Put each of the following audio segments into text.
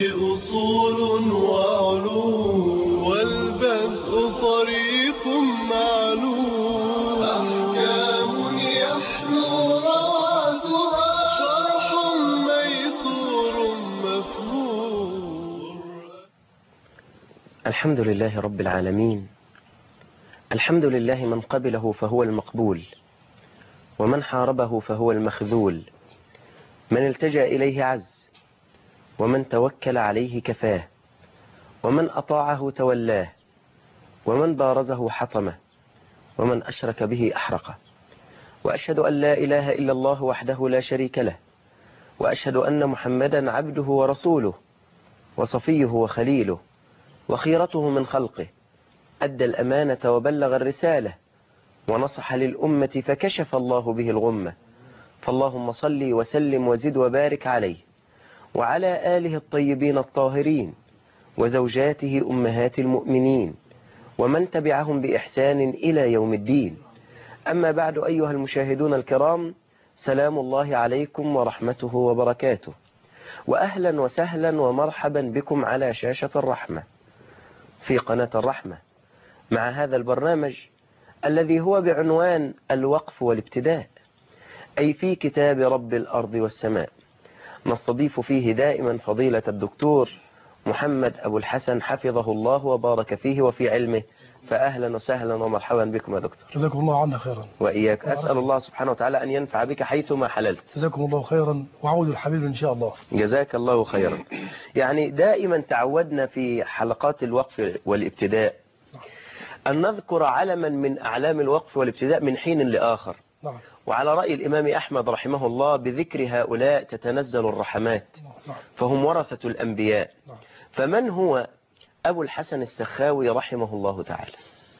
أصول وعلوم والبدء طريق معلوم أحكام يحلو روعتها شرح ميسور مفهوم. الحمد لله رب العالمين. الحمد لله من قبله فهو المقبول، ومن حاربه فهو المخذول، من التجأ إليه عز، ومن توكل عليه كفاه، ومن أطاعه تولاه، ومن بارزه حطمه، ومن أشرك به أحرقه. وأشهد أن لا إله إلا الله وحده لا شريك له، وأشهد أن محمدا عبده ورسوله وصفيه وخليله وخيرته من خلقه، أدى الأمانة وبلغ الرسالة ونصح للأمة فكشف الله به الغمة. فاللهم صل وسلم وزد وبارك عليه وعلى آله الطيبين الطاهرين وزوجاته أمهات المؤمنين ومن تبعهم بإحسان إلى يوم الدين. أما بعد، أيها المشاهدون الكرام، سلام الله عليكم ورحمته وبركاته، وأهلا وسهلا ومرحبا بكم على شاشة الرحمة في قناة الرحمة مع هذا البرنامج الذي هو بعنوان الوقف والابتداء، أي في كتاب رب الأرض والسماء. نستضيف فيه دائما فضيلة الدكتور محمد أبو الحسن حفظه الله وبارك فيه وفي علمه. فأهلا وسهلا ومرحبا بكم يا دكتور. جزاكم الله عنا خيرا. وإياك. أسأل الله سبحانه وتعالى أن ينفع بك حيثما حللت. جزاكم الله خيرا وعود الحبيب إن شاء الله. جزاك الله خيرا. يعني دائما تعودنا في حلقات الوقف والابتداء أن نذكر علما من أعلام الوقف والابتداء من حين لآخر. نعم. وعلى رأي الإمام أحمد رحمه الله بذكر هؤلاء تتنزل الرحمات، فهم ورثة الأنبياء. فمن هو أبو الحسن السخاوي رحمه الله تعالى؟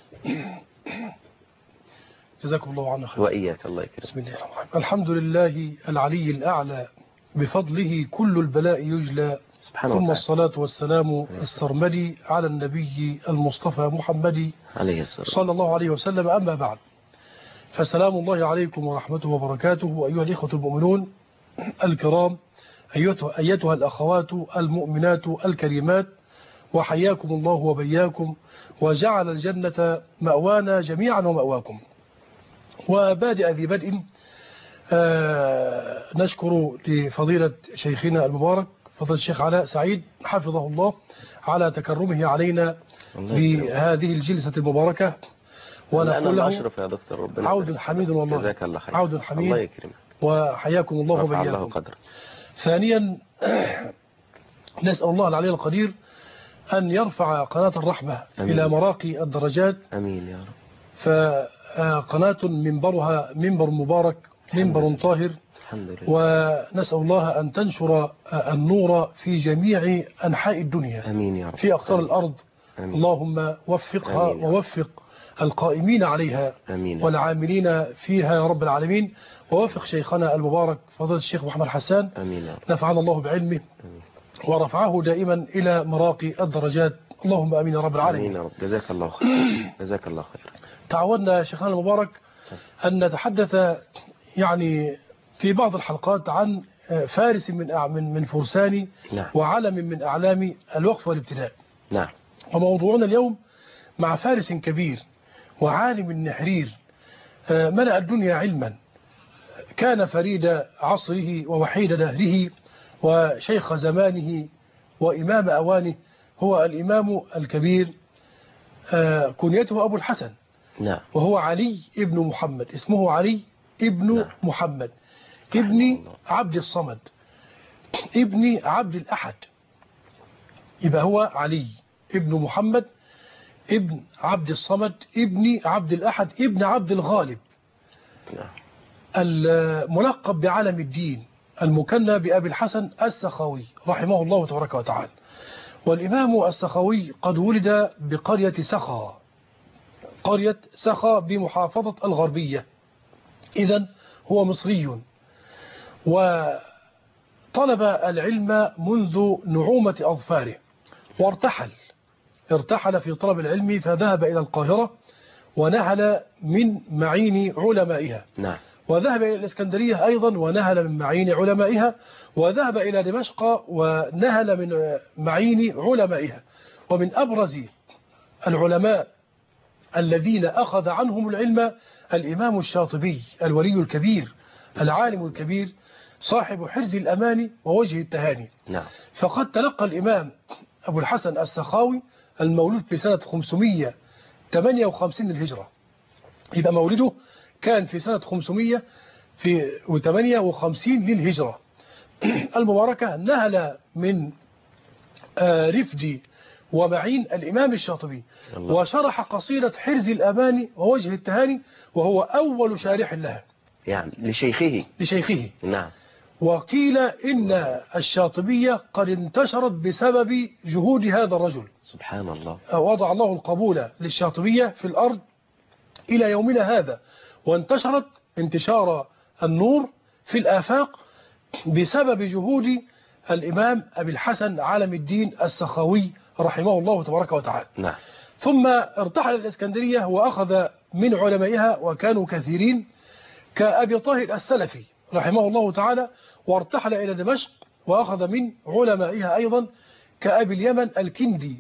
جزاكم الله عنا خيرا. وإياك. الله يكرمك. بسم الله الرحمن الرحيم. الحمد لله العلي الأعلى بفضله كل البلاء يجلى، ثم الصلاة والسلام السرمدي على النبي المصطفى محمد عليه الصلاة صلى الله عليه وسلم. أما بعد، فسلام الله عليكم ورحمته وبركاته أيها الإخوة المؤمنون الكرام، أيتها الأخوات المؤمنات الكريمات، وحياكم الله وبياكم وجعل الجنة مأوانا جميعا ومأواكم. وبادئ ذي بدء نشكر لفضيلة شيخنا المبارك فضيلة الشيخ علاء سعيد حفظه الله على تكرمه علينا بهذه الجلسة المباركة، ونقول له أشرف يا دكتور. ربنا عود حميد والله. جزاك الله خير. عود حميد. الله يكرمك. وحياكم الله وبياكم. ثانيا نسأل الله العلي القدير أن يرفع قناة الرحمة أمين. إلى مراقي الدرجات. أمين يا رب. فقناة منبرها منبر مبارك، منبر طاهر. الحمد لله. ونسأل الله أن تنشر النور في جميع أنحاء الدنيا. أمين يا رب. في أقطار الأرض. أمين. اللهم وفقها ووفق القائمين عليها. أمين. والعاملين فيها يا رب العالمين. ووفق شيخنا المبارك فضيلة الشيخ محمد حسان. أمين. نفعنا الله بعلمه. أمين. ورفعه دائما إلى مراقي الدرجات. اللهم أمين يا رب العالمين. أمين يا رب. جزاك الله خير. جزاك الله خير. تعودنا شيخنا المبارك أن نتحدث يعني في بعض الحلقات عن فارس من فرسان وعلم من أعلام الوقف والابتداء. نعم. وموضوعنا اليوم مع فارس كبير وعالم نحرير ملأ الدنيا علما، كان فريد عصره ووحيد دهره وشيخ زمانه وإمام أوانه، هو الإمام الكبير كنيته أبو الحسن. نعم. وهو علي ابن محمد، اسمه علي ابن محمد ابن عبد الصمد ابن عبد الأحد. يبقى هو علي ابن محمد ابن عبد الصمد ابن عبد الأحد ابن عبد الغالب، الملقب بعلم الدين، المكنى بأبي الحسن السخاوي رحمه الله تبارك وتعالى. والإمام السخاوي قد ولد بقرية سخا، قرية سخا بمحافظة الغربية، إذن هو مصري، وطلب العلم منذ نعومة أظفاره، ارتحل في طلب العلم، فذهب إلى القاهرة ونهل من معين علمائها. نعم. وذهب إلى الإسكندرية أيضا ونهل من معين علمائها، وذهب إلى دمشق ونهل من معين علمائها. ومن أبرز العلماء الذين أخذ عنهم العلم الإمام الشاطبي الولي الكبير العالم الكبير صاحب حرز الأمان ووجه التهاني. نعم. فقد تلقى الإمام أبو الحسن السخاوي المولود في سنة 558 للهجرة، يبقى مولده كان في سنة 558 للهجرة المباركة. نهل من رفدي ومعين الإمام الشاطبي الله. وشرح قصيدة حرز الأمان ووجه التهاني، وهو أول شارح لها يعني لشيخه. نعم. وقيل إن الشاطبية قد انتشرت بسبب جهود هذا الرجل. سبحان الله. وضع الله القبول للشاطبية في الأرض إلى يومنا هذا، وانتشرت انتشار النور في الآفاق بسبب جهود الإمام أبي الحسن عالم الدين السخاوي رحمه الله تبارك وتعالى. نعم. ثم ارتحل الإسكندرية وأخذ من علمائها وكانوا كثيرين كأبي طاهر السلفي رحمه الله تعالى، وارتحل إلى دمشق وأخذ من علمائها أيضا كأبي اليمن الكندي.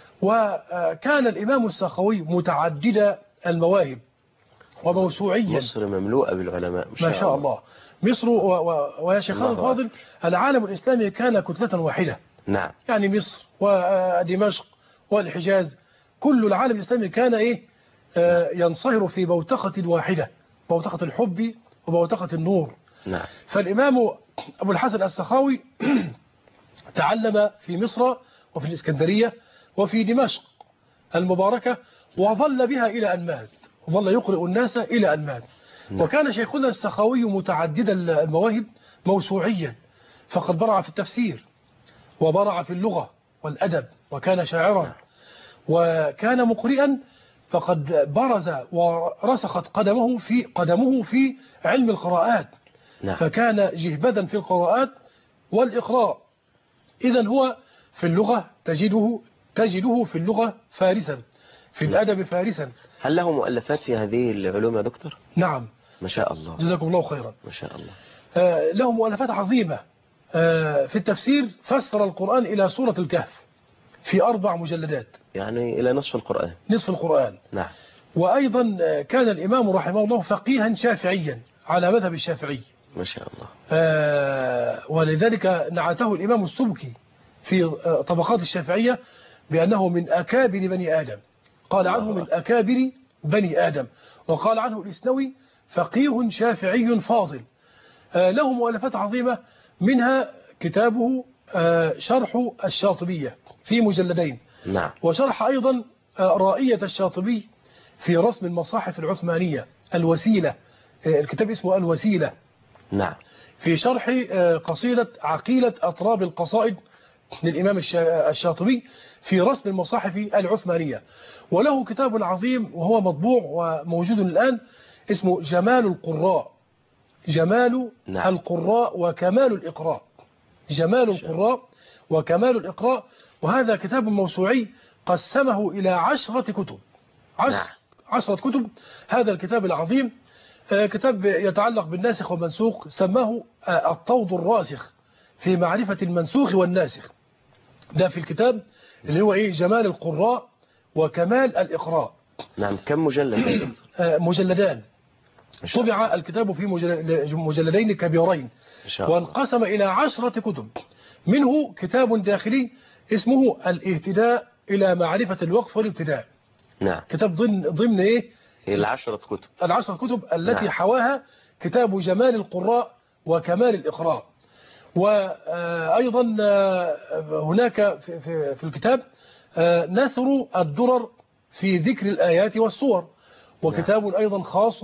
وكان الإمام السخاوي متعدد المواهب وموسوعيا. مصر مملوءة بالعلماء ما شاء الله. مصر ويا شيخنا الفاضل العالم الإسلامي كان كتلة واحدة. نعم. يعني مصر ودمشق والحجاز كل العالم الإسلامي كان ينصهر في بوتقة واحدة، بوتقة الحب وبوتقة النور. نعم. فالإمام أبو الحسن السخاوي تعلم في مصر وفي الإسكندرية وفي دمشق المباركة، وظل بها إلى أن مات، ظل يقرئ الناس إلى أن مات. وكان شيخنا السخاوي متعدد المواهب موسوعيا، فقد برع في التفسير وبرع في اللغة والأدب، وكان شاعرا وكان مقرئا، فقد برز ورسخت قدمه في علم القراءات. نعم. فكان جهبذا في القراءات والإقراء. إذن هو في اللغة تجده في اللغة فارسا، في الأدب فارسا. هل له مؤلفات في هذه العلوم يا دكتور؟ نعم. ما شاء الله. جزاكم الله خيرا. ما شاء الله. له مؤلفات عظيمة. في التفسير فسر القرآن إلى سورة الكهف في 4 مجلدات، يعني إلى نصف القرآن. نصف القرآن. نعم. وأيضا كان الإمام رحمه الله فقيها شافعيا على مذهب الشافعي. ما شاء الله. ولذلك نعته الإمام السبكي في طبقات الشافعية بأنه من أكابر بني آدم، قال عنه من أكابر بني آدم. وقال عنه الإسنوي فقيه شافعي فاضل. له مؤلفات عظيمة، منها كتابه شرح الشاطبية في مجلدين. نعم. وشرح أيضا رائية الشاطبي في رسم المصاحف العثمانية الوسيلة، الكتاب اسمه الوسيلة. نعم. في شرح قصيدة عقيلة أطراب القصائد للإمام الشاطبي في رسم المصاحف العثمانية. وله كتاب عظيم وهو مطبوع وموجود الآن اسمه جمال القراء. جمال نعم. القراء وكمال الإقراء. جمال القراء وكمال الإقراء. وهذا كتاب موسوعي قسمه إلى 10 كتب. 10 كتب. هذا الكتاب العظيم كتاب يتعلق بالناسخ والمنسوخ، سماه الطود الراسخ في معرفة المنسوخ والناسخ. ده في الكتاب اللي هو جمال القراء وكمال الإقراء. نعم. كم مجلد؟ مجلدان. طبع الكتاب في مجلدين كبيرين، وانقسم إلى 10 كتب. منه كتاب داخلي اسمه الاهتداء إلى معرفة الوقف والابتداء. نعم. كتاب ضمن ال10 كتب. ال10 كتب التي نعم. حواها كتاب جمال القراء وكمال الإقراء. وأيضا هناك في الكتاب نثر الدرر في ذكر الآيات والصور، وكتاب أيضا خاص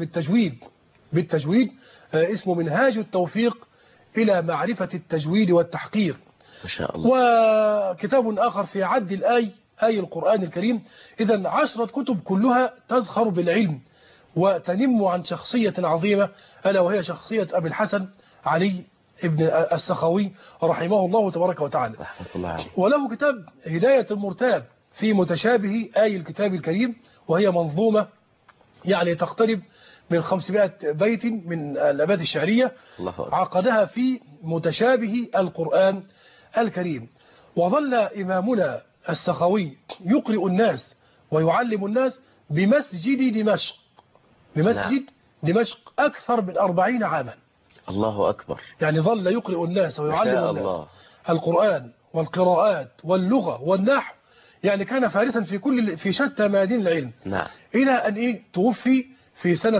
بالتجويد اسمه منهاج التوفيق إلى معرفة التجويد والتحقيق. ما شاء الله. وكتاب آخر في عد آي القرآن الكريم. إذن 10 كتب كلها تزخر بالعلم وتنم عن شخصية عظيمة، ألا وهي شخصية أبي الحسن علي ابن السخاوي رحمه الله تبارك وتعالى. رحمة الله عليه. وله كتاب هداية المرتاب في متشابه آي الكتاب الكريم، وهي منظومة يعني تقترب من 500 بيت من الأبيات الشعرية عقدها في متشابه القرآن الكريم. وظل إمامنا السخاوي يقرئ الناس ويعلم الناس بمسجد دمشق، بمسجد دمشق أكثر من 40 عاما. الله أكبر. يعني ظل يقرئ الناس ويعلم الناس القرآن والقراءات واللغة والنحو، يعني كان فارسا في شتى ميادين العلم. نعم. إلى أن توفي في سنة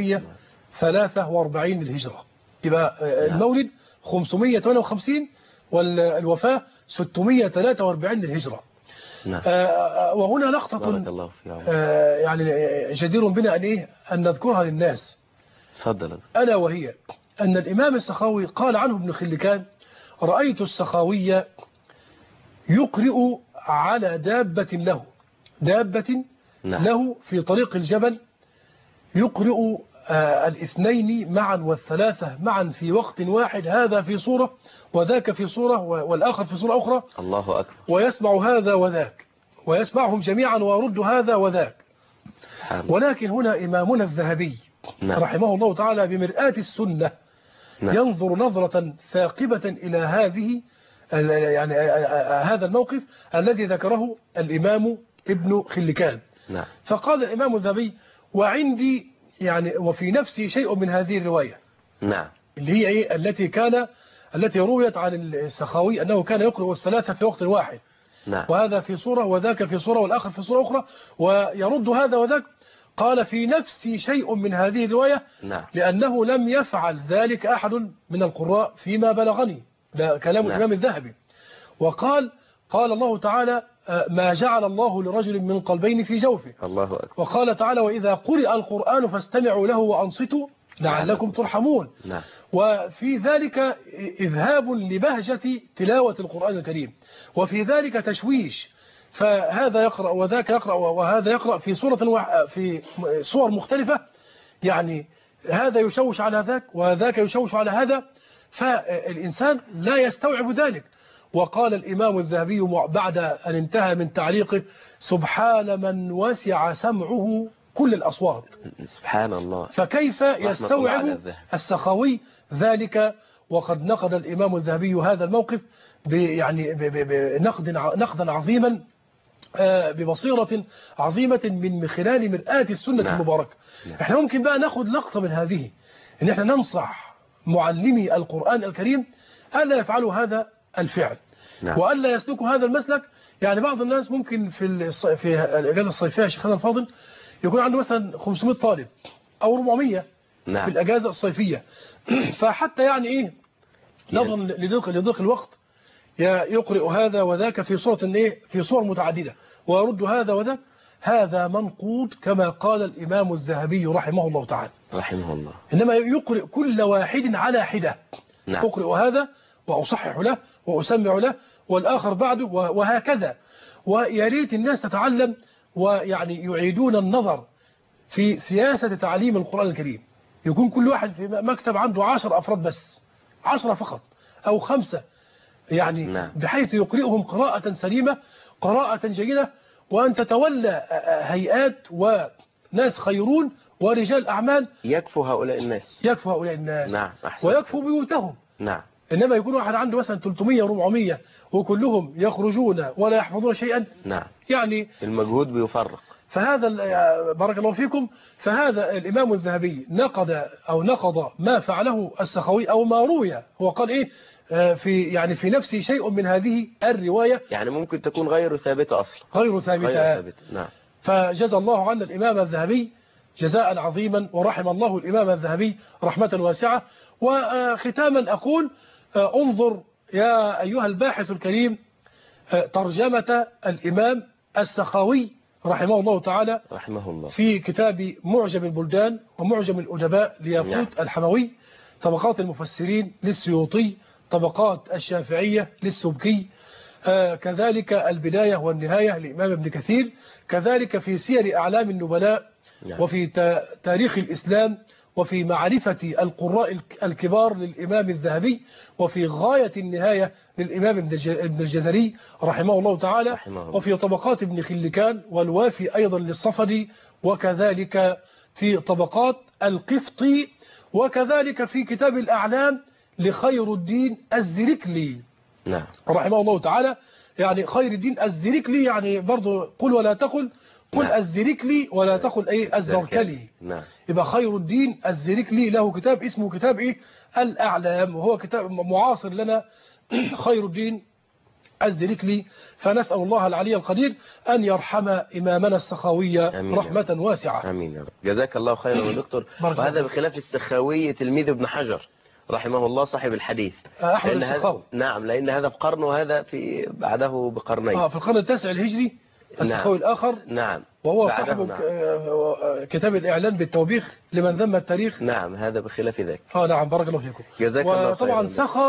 643 للهجرة. يبقى المولد 558 والوفاة 643 للهجرة. نعم. وهنا لقطة يعني جدير بنا أن نذكرها للناس. تفضل. ألا وهي أن الإمام السخاوي قال عنه ابن خلكان: رأيت السخاوي يقرئ على دابة له، دابة له في طريق الجبل، يقرئ الاثنين معا والثلاثة معا في وقت واحد، هذا في صورة وذاك في صورة والآخر في صورة أخرى. الله أكبر. ويسمع هذا وذاك ويسمعهم جميعا ويرد هذا وذاك. ولكن هنا إمامنا الذهبي رحمه الله تعالى بمرآة السنة ينظر نظرة ثاقبة إلى هذه يعني هذا الموقف الذي ذكره الإمام ابن خلكان. فقال الإمام الذهبي: وعندي يعني وفي نفسي شيء من هذه الرواية. نعم. اللي هي التي رويت عن السخاوي أنه كان يقرأ الثلاثة في وقت واحد. نعم. وهذا في صورة وذاك في صورة والآخر في صورة أخرى ويرد هذا وذاك. قال: في نفسي شيء من هذه الرواية. نعم. لأنه لم يفعل ذلك أحد من القراء فيما بلغني. ده كلام الإمام الذهبي. وقال: قال الله تعالى: ما جعل الله لرجل من قلبين في جوفه. الله أكبر. وقال تعالى: وإذا قرئ القرآن فاستمعوا له وأنصتوا لعلكم ترحمون. نعم. وفي ذلك إذهاب لبهجة تلاوة القرآن الكريم، وفي ذلك تشويش، فهذا يقرأ وذاك يقرأ وهذا يقرأ في في صور مختلفة، يعني هذا يشوش على ذاك وذاك يشوش على هذا، فالإنسان لا يستوعب ذلك. وقال الإمام الذهبي بعد أن انتهى من تعليقه: سبحان من وسع سمعه كل الأصوات. سبحان الله. فكيف يستوعب السخاوي ذلك؟ وقد نقد الإمام الذهبي هذا الموقف يعني نقدا عظيما ببصيرة عظيمة من خلال مرآة السنة المباركة. احنا ممكن بقى ناخد لقطة من هذه، ان احنا ننصح معلمي القرآن الكريم ألا يفعلوا هذا الفعل وألا يسلكوا هذا المسلك. يعني بعض الناس ممكن في الإجازة الصيفية شيخنا الفاضل يكون عنده مثلا 500 طالب أو 400 في الأجازة الصيفية، فحتى يعني نظرا لضيق الوقت يقرئ هذا وذاك في صورة في صور متعددة ويرد هذا وذاك. هذا منقوض كما قال الإمام الذهبي رحمه الله تعالى. رحمه الله. إنما يقرئ كل واحد على حدة. أقرئ هذا وأصحح له وأسمع له والآخر بعده وهكذا. ويا ريت الناس تتعلم ويعني يعيدون النظر في سياسة تعليم القرآن الكريم. يكون كل واحد في مكتب عنده 10 أفراد بس، 10 فقط أو 5 يعني بحيث يقرئهم قراءة سليمة، قراءة جيدة، وأن تتولى هيئات وناس خيرون ورجال أعمال يكفوا هؤلاء الناس. نعم. ويكفوا بيوتهم. نعم. إنما يكون واحد عنده مثلا 300 400 وكلهم يخرجون ولا يحفظون شيئا. نعم. يعني المجهود بيفرق. فهذا بارك الله فيكم. فهذا الإمام الذهبي نقض ما فعله السخاوي أو ما روي. هو قال في نفسي شيء من هذه الرواية، يعني ممكن تكون غير ثابتة أصلا. غير ثابتة. نعم. فجزى الله عنا الإمام الذهبي جزاء عظيما ورحم الله الإمام الذهبي رحمة واسعة. وختاما أقول انظر يا أيها الباحث الكريم ترجمة الإمام السخاوي رحمه الله تعالى في كتاب معجم البلدان ومعجم الأدباء لياقوت الحموي، طبقات المفسرين للسيوطي، طبقات الشافعية للسبكي، كذلك البداية والنهاية للإمام ابن كثير، كذلك في سير أعلام النبلاء وفي تاريخ الإسلام، وفي معرفة القراء الكبار للإمام الذهبي، وفي غاية النهاية للإمام ابن الجزري رحمه الله تعالى، وفي طبقات ابن خلكان والوافي أيضا للصفدي، وكذلك في طبقات القفطي، وكذلك في كتاب الأعلام لخير الدين الزركلي نعم رحمه الله تعالى. يعني خير الدين الزركلي يعني برضو قل ولا تقل، قل نعم. الزركلي ولا تقل ايه الزركلي. نعم. يبقى خير الدين الزركلي له كتاب اسمه كتاب ايه الأعلام، وهو كتاب معاصر لنا خير الدين الزركلي. فنسأل الله العلي القدير أن يرحم إمامنا السخاوية رحمة واسعة. آمين يا رب. جزاك الله خيرا يا دكتور. وهذا بخلاف السخاوي تلميذ ابن حجر رحمه الله صاحب الحديث أحمد السخاوي. نعم، لأن هذا في قرن وهذا في بعده بقرنين. في القرن التاسع الهجري السخاوي الآخر. نعم. وهو صاحب كتاب الإعلان بالتوبيخ لمن ذم التاريخ. نعم، هذا بخلاف ذاك. نعم، بارك الله فيكم. جزاك الله خيرا. وطبعا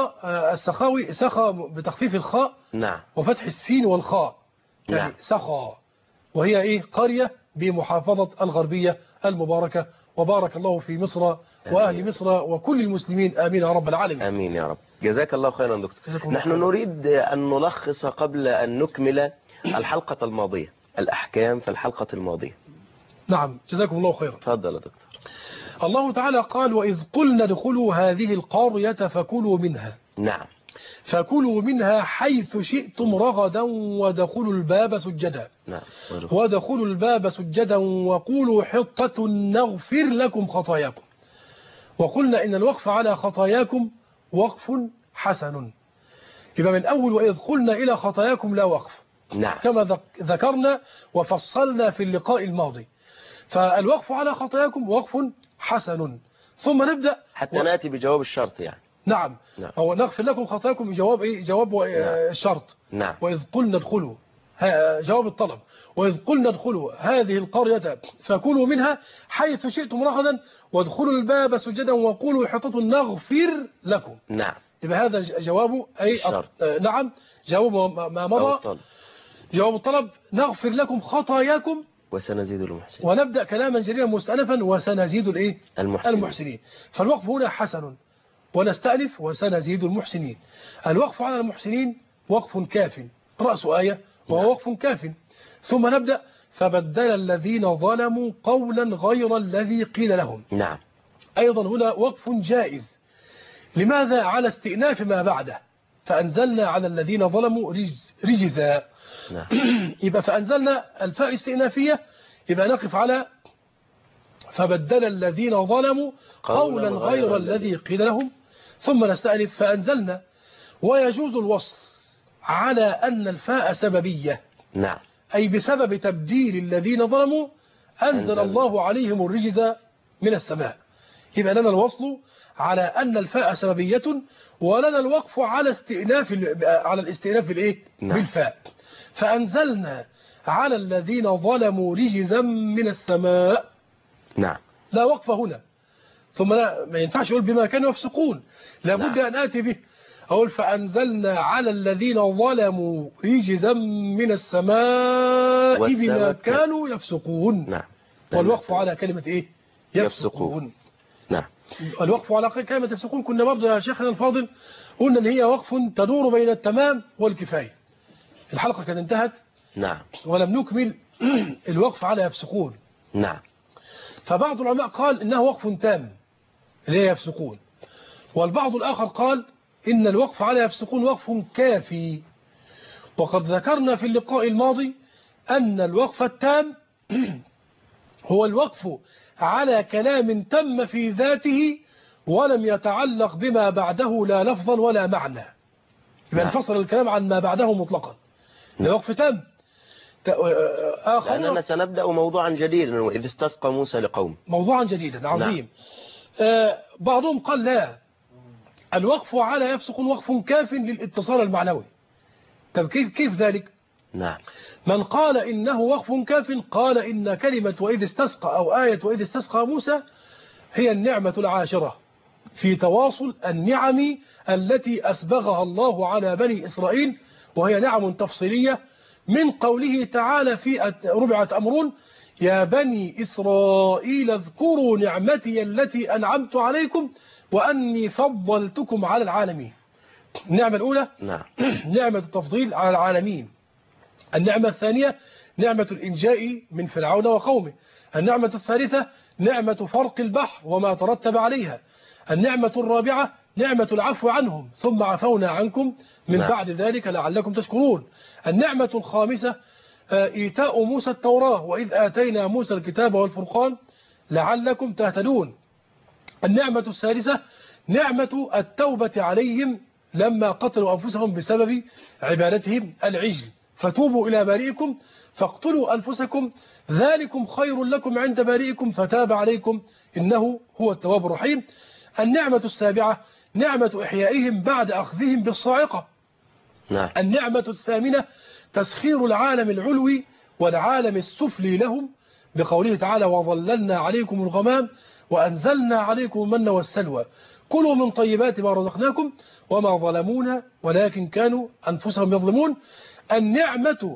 السخاوي سخا بتخفيف الخاء نعم وفتح السين والخاء، يعني نعم. سخا، وهي ايه قرية بمحافظة الغربية المباركة. وبارك الله في مصر وأهل مصر وكل المسلمين، آمين يا رب العالمين. آمين يا رب. جزاك الله خيرا دكتور. نحن نريد أن نلخص قبل أن نكمل الحلقة الماضية، الأحكام في الحلقة الماضية. نعم، جزاكم الله خيرا. تفضل يا دكتور. الله تعالى قال: وإذ قلنا ادخلوا هذه القرية فكلوا منها. نعم. فكلوا منها حيث شئتم رغدا وادخلوا الباب سجدا. نعم. وادخلوا الباب سجدا وقولوا حطة نغفر لكم خطاياكم. وقلنا إن الوقف على خطاياكم وقف حسن. يبقى من أول وإذ قلنا إلى خطاياكم لا وقف. نعم. كما ذكرنا وفصلنا في اللقاء الماضي. فالوقف على خطاياكم وقف حسن. ثم نبدأ حتى نأتي بجواب الشرط يعني. نعم. هو نغفر لكم خطاياكم جواب ايه؟ جواب نعم. الشرط. نعم. وإذ قلنا ادخلوا جواب الطلب. وإذ قلنا ادخلوا هذه القرية فكلوا منها حيث شئتم رغدا وادخلوا الباب سجدا وقولوا حطة نغفر لكم. نعم. يبقى هذا جواب أي نعم، جواب ما مضى. جواب الطلب نغفر لكم خطاياكم وسنزيد المحسنين. ونبدأ كلاما جليلا مستأنفا وسنزيد الايه؟ المحسنين. فالوقف هنا حسن، ونستأنف وسنزيد المحسنين. الوقف على المحسنين وقف كاف، رأس آية وهو وقف كاف. ثم نبدأ فبدل الذين ظلموا قولا غير الذي قيل لهم. نعم. أيضا هنا وقف جائز. لماذا؟ على استئناف ما بعده. فأنزلنا على الذين ظلموا رجزا. نعم. يبقى فأنزلنا الفاء استئنافية، يبقى نقف على فبدل الذين ظلموا قولا غير الذي قيل لهم. ثم نستأنف فأنزلنا. ويجوز الوصل على أن الفاء سببية. نعم. أي بسبب تبديل الذين ظلموا أنزل الله عليهم الرجز من السماء. يبقى لنا الوصل على أن الفاء سببية، ولنا الوقف على الاستئناف الإيه؟ نعم. بالفاء. فأنزلنا على الذين ظلموا رجزا من السماء. نعم. لا وقف هنا. ثم ما ينفعش يقول بما كانوا يفسقون، لابد نعم. أن آتي به. أقول فأنزلنا على الذين ظلموا رجزا من السماء بما كانوا يفسقون. نعم. والوقف على كلمة إيه؟ يفسقون. نعم. الوقف على كلمة يفسقون كنا برضو يا شيخنا الفاضل قلنا ان هي وقف تدور بين التمام والكفاية. الحلقة كانت انتهت. نعم. ولم نكمل الوقف على يفسقون. نعم. فبعض العلماء قال انه وقف تام اللي هي يفسقون، والبعض الآخر قال إن الوقف على يفسقون وقف كافي. وقد ذكرنا في اللقاء الماضي أن الوقف التام هو الوقف على كلام تم في ذاته ولم يتعلق بما بعده لا لفظا ولا معنى. يبقى انفصل الكلام عن ما بعده مطلقا. الوقف تام. لأننا سنبدأ موضوعا جديدا وإذ استسقى موسى لقوم. موضوعا جديدا عظيم. بعضهم قال لا، الوقف على يفسقون وقف كاف للاتصال المعنوي. طب كيف ذلك؟ نعم. من قال إنه وقف كاف قال إن كلمة وإذ استسقى أو آية وإذ استسقى موسى هي النعمة العاشرة في تواصل النعم التي أسبغها الله على بني إسرائيل، وهي نعم تفصيلية من قوله تعالى في ربعة أمرون: يا بني إسرائيل اذكروا نعمتي التي أنعمت عليكم وأني فضلتكم على العالمين. النعمة الأولى نعم. نعمة التفضيل على العالمين. النعمة الثانية نعمة الإنجاء من فرعون وقومه. النعمة الثالثة نعمة فرق البحر وما ترتب عليها. النعمة الرابعة نعمة العفو عنهم ثم عفونا عنكم من بعد ذلك لعلكم تشكرون. النعمة الخامسة إيتاء موسى التوراة وإذ آتينا موسى الكتاب والفرقان لعلكم تهتدون. النعمة السادسة نعمة التوبة عليهم لما قتلوا أنفسهم بسبب عبادتهم العجل فتوبوا إلى بارئكم فاقتلوا أنفسكم ذلكم خير لكم عند بارئكم فتاب عليكم إنه هو التواب الرحيم. النعمة السابعة نعمة إحيائهم بعد أخذهم بالصاعقة. النعمة الثامنة تسخير العالم العلوي والعالم السفلي لهم بقوله تعالى وظللنا عليكم الغمام وأنزلنا عليكم المن والسلوى كلوا من طيبات ما رزقناكم وما ظلمونا ولكن كانوا أنفسهم يظلمون. النعمة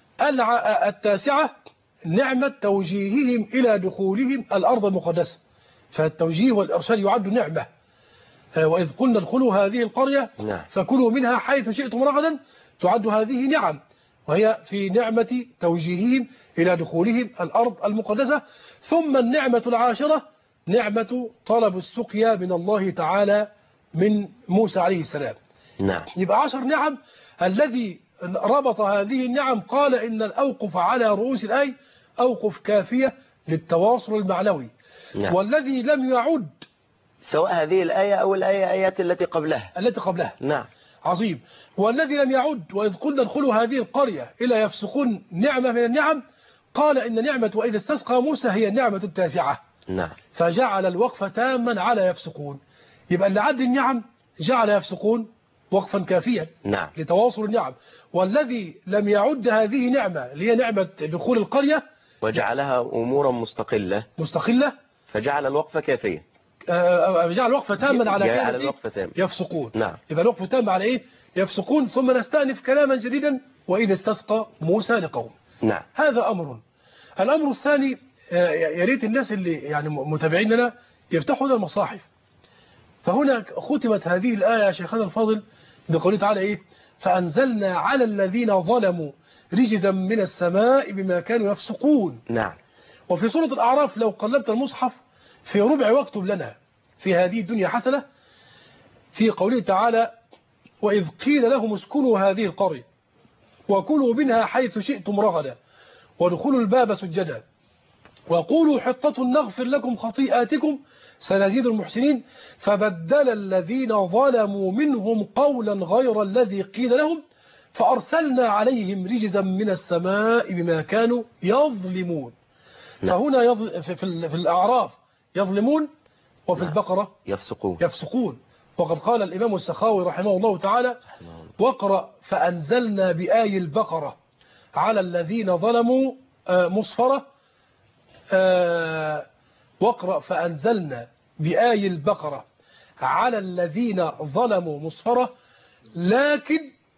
التاسعة نعمة توجيههم إلى دخولهم الأرض المقدسة فالتوجيه والإرشاد يعد نعمة. وإذ قلنا ادخلوا هذه القرية فكلوا منها حيث شئتم رغدا تعد هذه نعم وهي في نعمة توجيههم إلى دخولهم الأرض المقدسة. ثم النعمة العاشرة نعمة طلب السقيا من الله تعالى من موسى عليه السلام. يبقى 10 نعم. الذي ربط هذه النعم قال إن الأوقف على رؤوس الآية أوقف كافية للتواصل المعنوي. والذي لم يعد سواء هذه الآية أو الآيات التي قبلها عظيم. والذي لم يعد وإذ قلنا ادخلوا هذه القرية إلى يفسقون نعمة من النعم قال إن نعمة وإذ استسقى موسى هي النعمة التاسعة فجعل الوقف تاما على يفسقون. يبقى اللي عد النعم جعل يفسقون وقفا كافيا لتواصل النعم. والذي لم يعد هذه نعمة اللي هي نعمة دخول القرية وجعلها أمورا مستقلة فجعل الوقف كافيا جعل الوقف تاما على يفسقون. يبقى الوقف تام على إيه؟ يفسقون. ثم نستأنف كلاما جديدا وإذا استسقى موسى لقوم. هذا أمر. الأمر الثاني يا ريت الناس اللي يعني متابعين لنا يفتحوا لنا المصاحف. فهنا ختمت هذه الآية يا شيخنا الفاضل بقوله تعالى إيه؟ فأنزلنا على الذين ظلموا رجزا من السماء بما كانوا يفسقون. وفي سورة الأعراف لو قلبت المصحف في ربع واكتب لنا في هذه الدنيا حسنة في قوله تعالى وإذ قيل لهم اسكنوا هذه القرية وكلوا منها حيث شئتم رغدا وادخلوا الباب سجدا وقولوا حطة نغفر لكم خطيئاتكم سنزيد المحسنين فبدل الذين ظلموا منهم قولا غير الذي قيل لهم فأرسلنا عليهم رجزا من السماء بما كانوا يظلمون. فهنا في الأعراف يظلمون وفي البقرة يفسقون. وقد قال الإمام السخاوي رحمه الله تعالى واقرأ فأنزلنا بآي البقرة على الذين ظلموا مصفرة واقرأ فأنزلنا بآي البقرة على الذين ظلموا مصفرة لكن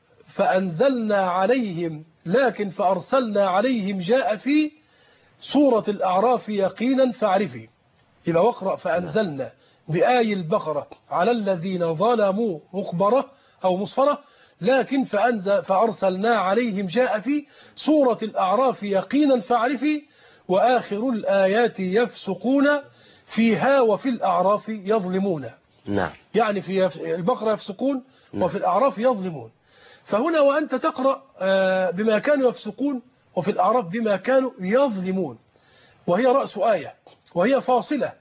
فأرسلنا عليهم جاء في سورة الأعراف يقينا فاعرفي. يبقى واقرأ فأنزلنا بآي البقرة على الذين ظلموا مخبرة أو مصفرة لكن فأرسلنا عليهم جاء في سورة الأعراف يقينا فاعرفي وآخر الآيات يفسقون فيها وفي الأعراف يظلمون. يعني في البقرة يفسقون وفي الأعراف يظلمون. فهنا وأنت تقرأ بما كانوا يفسقون وفي الأعراف بما كانوا يظلمون وهي رأس آية وهي فاصلة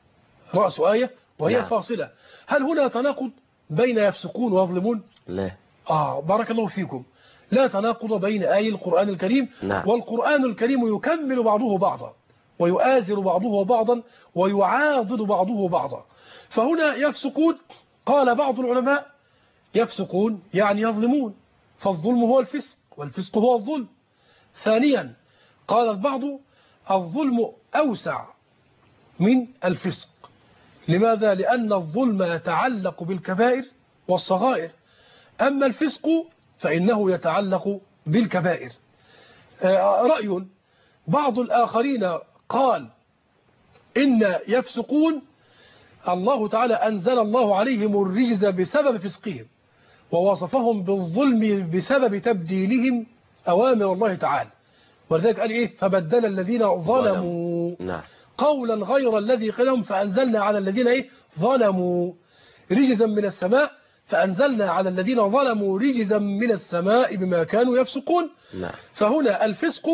فاصلة. هل هنا تناقض بين يفسقون ويظلمون؟ لا. بارك الله فيكم. لا تناقض بين آي القرآن الكريم. والقرآن الكريم يكمل بعضه بعضا ويؤازر بعضه بعضا ويعاضد بعضه بعضا. فهنا يفسقون قال بعض العلماء يفسقون يعني يظلمون فالظلم هو الفسق والفسق هو الظلم. ثانيا قال البعض الظلم أوسع من الفسق. لماذا؟ لأن الظلم يتعلق بالكبائر والصغائر أما الفسق فإنه يتعلق بالكبائر. رأي بعض الآخرين قال إن يفسقون الله تعالى أنزل الله عليهم الرجز بسبب فسقهم ووصفهم بالظلم بسبب تبديلهم أوامر الله تعالى ولذلك قال إيه فبدل الذين ظلموا قولا غير الذي قيل لهم فأنزلنا على الذين ظلموا رجزا من السماء، فأنزلنا على الذين ظلموا رجزا من السماء بما كانوا يفسقون. فهنا الفسق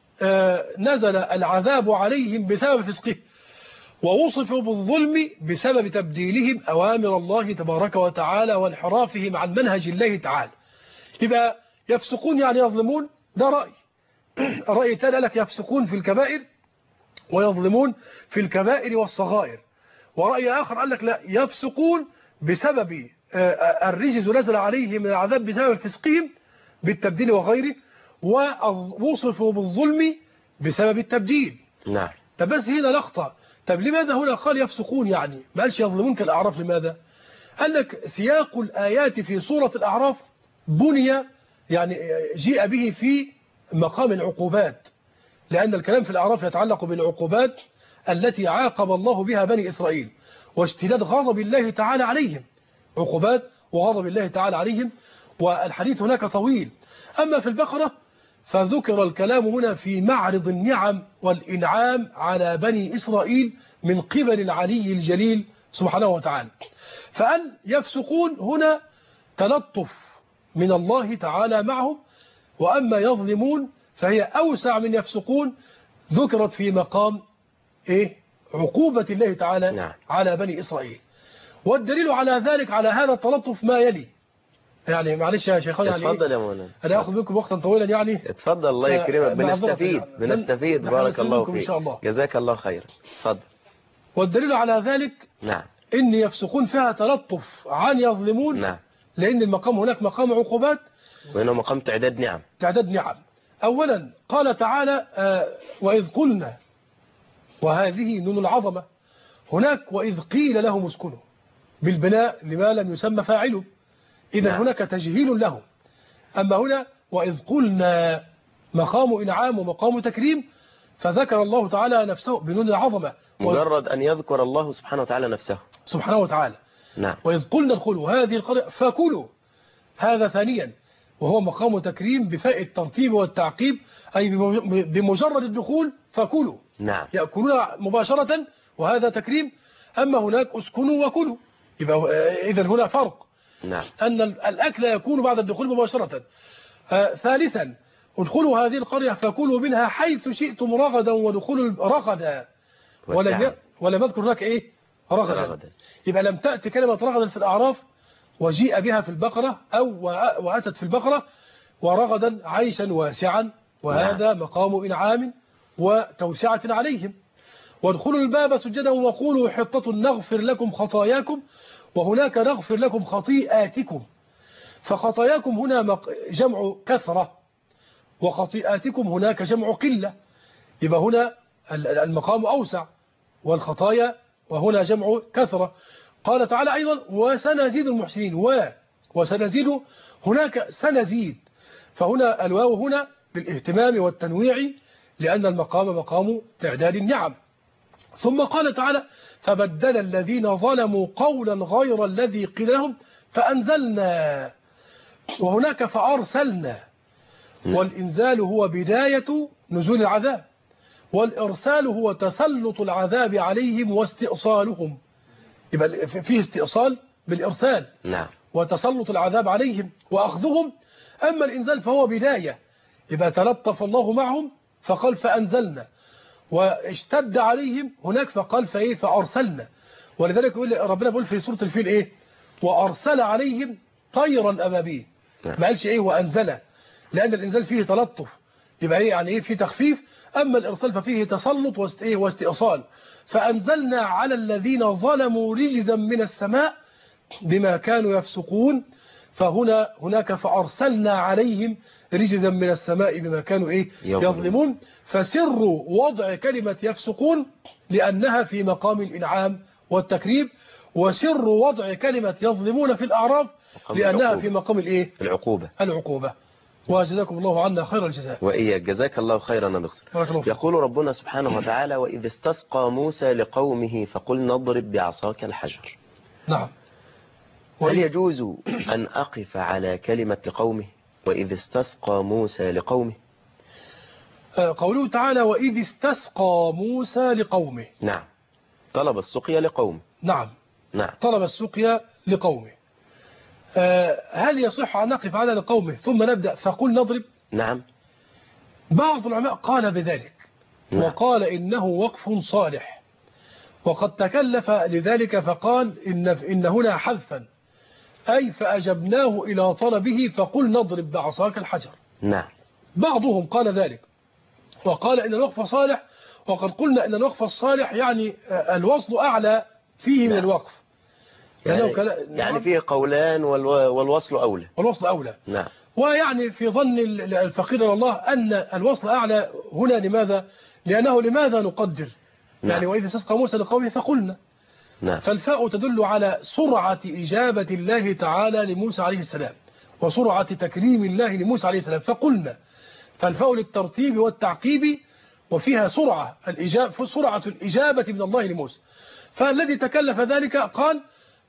نزل العذاب عليهم بسبب فسقه، ووصفوا بالظلم بسبب تبديلهم أوامر الله تبارك وتعالى وانحرافهم عن منهج الله تعالى. يبقى يفسقون يعني يظلمون، ده رأي. الرأي الثاني لك يفسقون في الكبائر ويظلمون في الكبائر والصغائر. ورأي آخر قال لك لا، يفسقون بسبب الرجز نزل عليهم من العذاب بسبب فسقهم بالتبديل وغيره، ووصفوا بالظلم بسبب التبديل. نعم. طب بس هنا لقطة، طب لماذا هنا قال يفسقون يعني ما قالش يظلمون في الأعراف؟ لماذا؟ قال لك سياق الآيات في سورة الأعراف بني يعني جيء به في مقام العقوبات، لأن الكلام في الأعراف يتعلق بالعقوبات التي عاقب الله بها بني إسرائيل واشتداد غضب الله تعالى عليهم، عقوبات وغضب الله تعالى عليهم، والحديث هناك طويل. أما في البقرة فذكر الكلام هنا في معرض النعم والإنعام على بني إسرائيل من قبل العلي الجليل سبحانه وتعالى. فأن يفسقون هنا تلطف من الله تعالى معهم، وأما يظلمون فهي أوسع من يفسقون، ذكرت في مقام عقوبة الله تعالى على بني إسرائيل. والدليل على ذلك على هذا التلطف ما يلي. يعني معلش يا شيخان، يعني اتفضل يا مولانا، أنا أخذ منكم وقتا طويلا يعني. اتفضل الله يكرمك، بنستفيد بارك الله فيك، إن شاء الله. جزاك الله خير. اتفضل. والدليل على ذلك إن يفسقون فيها تلطف عن يظلمون، لأن المقام هناك مقام عقوبات وهنا مقام تعداد نعم. تعداد نعم. أولا قال تعالى وإذ قلنا، وهذه نون العظمة. هناك وإذ قيل لهم اسكنوا بالبناء لما لم يسمى فاعله، إذا هناك تجهيل له. أما هنا وإذ قلنا مقام إنعام ومقام تكريم، فذكر الله تعالى نفسه بنون العظمة، مجرد أن يذكر الله سبحانه وتعالى نفسه سبحانه وتعالى. وإذ قلنا ادخلوا هذه القرية فكلوا، هذا ثانيا، وهو مقام تكريم بفاء الترتيب والتعقيب، أي بمجرد الدخول فكلوا، يأكلون مباشرة، وهذا تكريم. أما هناك اسكنوا وكلوا، يبقى إذن هنا فرق، أن الأكل يكون بعد الدخول مباشرة. ثالثا ادخلوا هذه القرية فكلوا منها حيث شئتم رغدا وادخلوا رغدا، ولم يذكر هناك رغدا. يبقى لم تأتي كلمة رغدا في الأعراف وجيء بها في البقرة، أو وأتت في البقرة، ورغدا عيشا واسعا، وهذا مقام إنعام وتوسعة عليهم. وادخلوا الباب سجدا وقولوا حطة نغفر لكم خطاياكم، وهناك نغفر لكم خطيئاتكم. فخطاياكم هنا جمع كثرة، وخطيئاتكم هناك جمع قلة، يبقى هنا المقام أوسع، والخطايا وهنا جمع كثرة. قال تعالى أيضا وسنزيد المحسنين، وسنزيد هناك سنزيد، فهنا الواو هنا بالاهتمام والتنويع، لأن المقام مقام تعداد النعم. ثم قال تعالى فبدل الذين ظلموا قولا غير الذي قيل لهم فأنزلنا، وهناك فأرسلنا. والإنزال هو بداية نزول العذاب، والإرسال هو تسلط العذاب عليهم واستئصالهم، يبقى فيه استئصال بالإرسال وتسلط العذاب عليهم وأخذهم. أما الإنزال فهو بداية، يبقى تلطف الله معهم فقال فأنزلنا، واشتد عليهم هناك فقال فأرسلنا. ولذلك ربنا بيقول في سورة الفيل وأرسل عليهم طيرا أبابيل، ما قالش وأنزل، لأن الإنزال فيه تلطف، يبقى يعني فيه تخفيف. أما الإرسال ففيه تسلط واستئصال. فأنزلنا على الذين ظلموا رجزا من السماء بما كانوا يفسقون، هناك فأرسلنا عليهم رجزا من السماء بما كانوا يظلمون. فسر وضع كلمة يفسقون لأنها في مقام الإنعام والتكريم، وسر وضع كلمة يظلمون في الأعراف لأنها في مقام العقوبة. وجزاكم الله عنا خير الجزاء. وإياك، جزاك الله خيرا يا دكتور. يقول ربنا سبحانه وتعالى وإذ استسقى موسى لقومه فقلنا اضرب بعصاك الحجر. نعم. هل يجوز أن أقف على كلمة لقومه وإذ استسقى موسى لقومه؟ قوله تعالى وإذ استسقى موسى لقومه. نعم، طلب السقيا لقومه. نعم نعم، طلب السقيا لقومه. هل يصح أن نقف على لقومه ثم نبدأ فقل نضرب؟ نعم. بعض العلماء قال بذلك. نعم. وقال إنه وقف صالح، وقد تكلف لذلك فقال إن هنا حذفا، أي فأجبناه إلى طلبه فقل نضرب بعصاك الحجر. نعم. بعضهم قال ذلك وقال إن الوقف صالح، وقد قلنا إن الوقف الصالح يعني الوصل أعلى فيه. من الوقف يعني فيه قولان والوصل أولى. والوصل أولى. نعم. ويعني في ظن الفقير إلى الله أن الوصل أعلى هنا. لماذا؟ لأنه لماذا نقدر؟ نعم. يعني وإذا استسقى موسى لقومه فقلنا. نعم. فالفاء تدل على سرعة إجابة الله تعالى لموسى عليه السلام، وسرعة تكريم الله لموسى عليه السلام، فقلنا. فالفاء للترتيب والتعقيب، وفيها سرعة الإجابة من الله لموسى. فالذي تكلف ذلك قال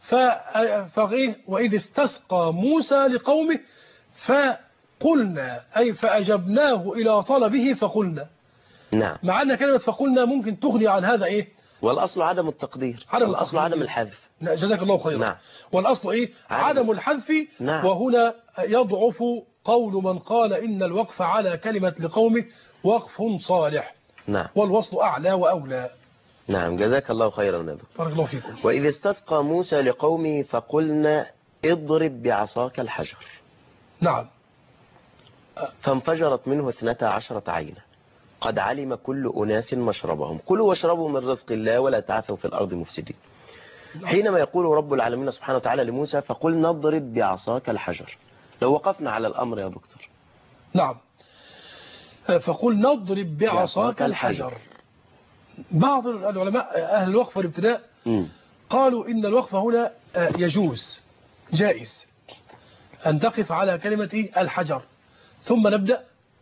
وإذ استسقى موسى لقومه فقلنا، أي فأجبناه إلى طلبه فقلنا. نعم. مع أن كلمة فقلنا ممكن تغني عن هذا إيه؟ والأصل عدم التقدير. والأصل عدم الحذف. جزاك الله خيرا. نعم. والأصل إيه؟ عدم الحذف. نعم. وهنا يضعف قول من قال إن الوقف على كلمة لقومه وقف صالح. نعم. والوصل أعلى وأولى. نعم، جزاك الله خيرا. بارك الله فيكم. وإذ استسقى موسى لقومه فقلنا اضرب بعصاك الحجر. نعم. فانفجرت منه 12 عينا قد علم كل أناس مشربهم كلوا واشربوا من رزق الله ولا تعثوا في الأرض مفسدين. حينما يقول رب العالمين سبحانه وتعالى لموسى فقل نضرب بعصاك الحجر، لو وقفنا على الأمر يا دكتور. نعم. فقل نضرب بعصاك الحجر. بعض العلماء أهل الوقف والابتداء قالوا إن الوقف هنا يجوز جائز أن تقف على كلمة الحجر ثم نبدأ.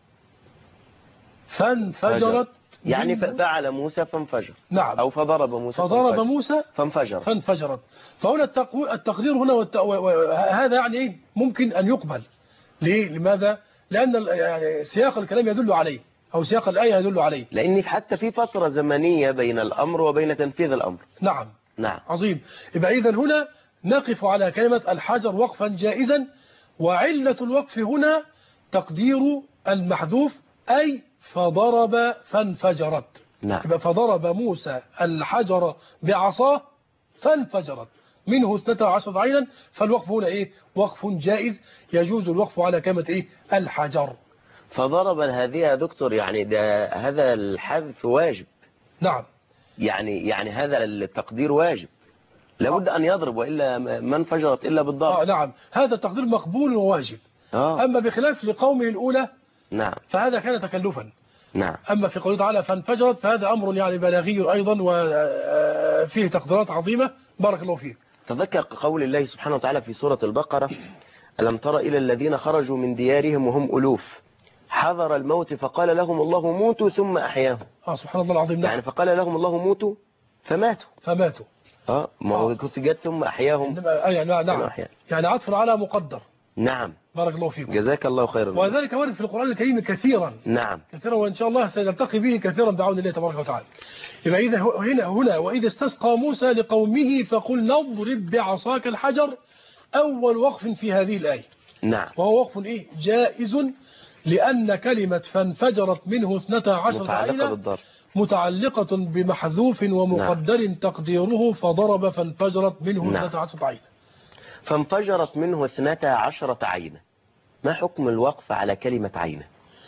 فانفجرت يعني فعل موسى فانفجر. نعم. أو فضرب موسى فانفجرت. فهنا التقدير هنا هذا يعني إيه؟ ممكن أن يقبل. ليه؟ لماذا؟ لأن يعني سياق الكلام يدل عليه، أو سياق الآية يدل عليه، لأن حتى في فترة زمنية بين الأمر وبين تنفيذ الأمر. نعم. نعم. عظيم. يبقى إذن هنا نقف على كلمة الحجر وقفا جائزا. وعلة الوقف هنا تقدير المحذوف، أي فضرب فانفجرت. نعم. يبقى فضرب موسى الحجر بعصاه فانفجرت منه 12 عينا. فالوقف هنا إيه؟ وقف جائز، يجوز الوقف على كلمة إيه؟ الحجر. فضرب هذه يا دكتور يعني هذا الحذف واجب. نعم. يعني هذا التقدير واجب، لابد أن يضرب وإلا ما انفجرت إلا بالضرب. نعم، هذا التقدير مقبول وواجب. أما بخلاف لقومه الأولى نعم فهذا كان تكلفا. نعم. أما في قوله تعالى فانفجرت فهذا أمر يعني بلاغي أيضا وفيه تقديرات عظيمة. بارك الله فيك. تذكر قول الله سبحانه وتعالى في سورة البقرة ألم تر إلى الذين خرجوا من ديارهم وهم ألوف حذر الموت فقال لهم الله موتوا ثم أحياهم. سبحان الله العظيم. نعم. يعني فقال لهم الله موتوا فماتوا. ما هو كنت جت ثم أحياهم. نعم. يعني عطف على مقدر. نعم. بارك الله فيكم. جزاك الله خيرا. وذلك وارد في القرآن الكريم كثيرا. نعم. كثيرا، وإن شاء الله سنلتقي به كثيرا بعون الله تبارك وتعالى. يبقى إذا هنا وإذا استسقى موسى لقومه فقل نضرب بعصاك الحجر أول وقف في هذه الآية. نعم. وهو وقف إيه؟ جائز، لأن كلمة فانفجرت منه 12 عينا متعلقة بمحذوف ومقدر تقديره فضرب فانفجرت منه 12 عينا. فانفجرت منه 12 عينا، ما حكم الوقف على كلمة عينا؟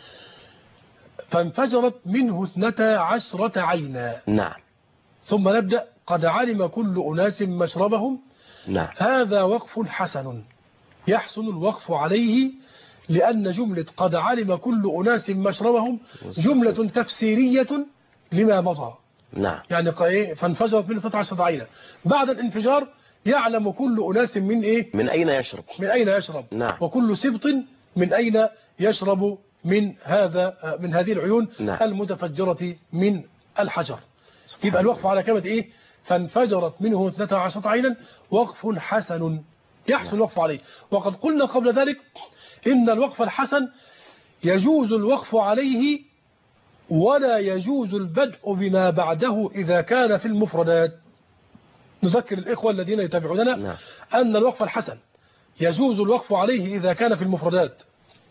فانفجرت منه 12 عينا. نعم. ثم نبدأ قد علم كل أناس مشربهم. نعم. هذا وقف حسن يحسن الوقف عليه، لأن جملة قد علم كل أناس مشربهم جملة تفسيرية لما مضى. نعم. يعني فانفجرت منه 12 عينا، بعد الانفجار يعلم كل أناس من إيه؟ من أين يشرب. نعم. وكل سبط من أين يشرب من هذه العيون. نعم. المتفجرة من الحجر. يبقى الوقف على كلمة إيه؟ فانفجرت منه 12 عينا وقف حسن يحسن الوقف عليه. وقد قلنا قبل ذلك إن الوقف الحسن يجوز الوقف عليه ولا يجوز البدء بما بعده إذا كان في المفردات. نذكر الإخوة الذين يتابعوننا أن الوقف الحسن يجوز الوقف عليه إذا كان في المفردات،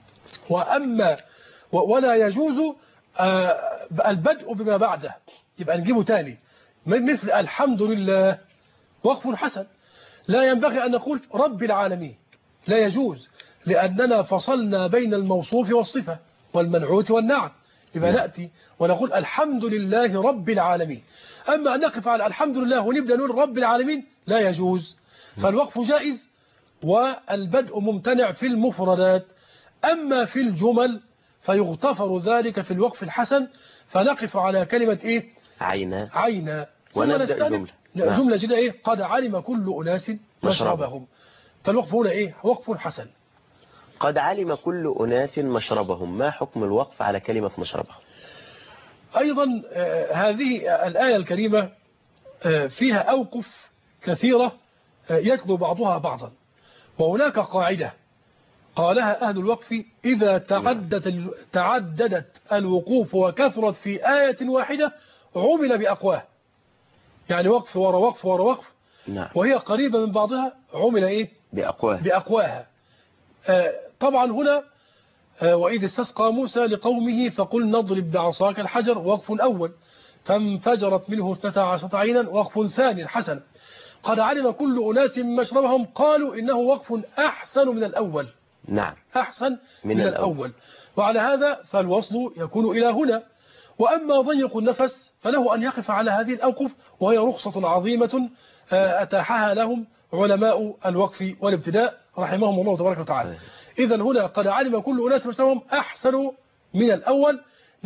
ولا يجوز البدء بما بعده. يبقى نجيبه تاني مثل الحمد لله وقف حسن. لا ينبغي أن نقول رب العالمين، لا يجوز، لأننا فصلنا بين الموصوف والصفة والمنعوت والنعت. يبقى نأتي ونقول الحمد لله رب العالمين. أما أن نقف على الحمد لله ونبدأ نقول رب العالمين لا يجوز. فالوقف جائز والبدء ممتنع في المفردات. أما في الجمل فيغتفر ذلك في الوقف الحسن، فنقف على كلمة إيه؟ عينا. ونبدأ جملة. جملة جدا إيه؟ قد علم كل أناس مشربهم. فالوقف هنا إيه؟ وقف حسن. قد علم كل أناس مشربهم، ما حكم الوقف على كلمة مشربهم؟ أيضا هذه الآية الكريمة فيها أوقف كثيرة يتلو بعضها بعضا. وهناك قاعدة قالها أهل الوقف: إذا تعددت الوقوف وكثرت في آية واحدة عمل بأقواه. يعني وقف وراء وقف وراء وقف، وهي قريبة من بعضها عمل إيه؟ بأقواها. طبعا هنا وإذ استسقى موسى لقومه فقل نضرب بعصاك الحجر، وقف أول، فانفجرت منه 12 عينا، وقف ثاني حسن. قد علم كل أناس مشربهم، قالوا إنه وقف أحسن من الأول. أحسن من الأول. وعلى هذا فالوصل يكون إلى هنا. وأما ضيق النفس فله أن يقف على هذه الأوقف، وهي رخصة عظيمة أتاحها لهم علماء الوقف والابتداء رحمهم الله تبارك وتعالى. إذا هنا قد علم كل أناس مشربهم أحسن من الأول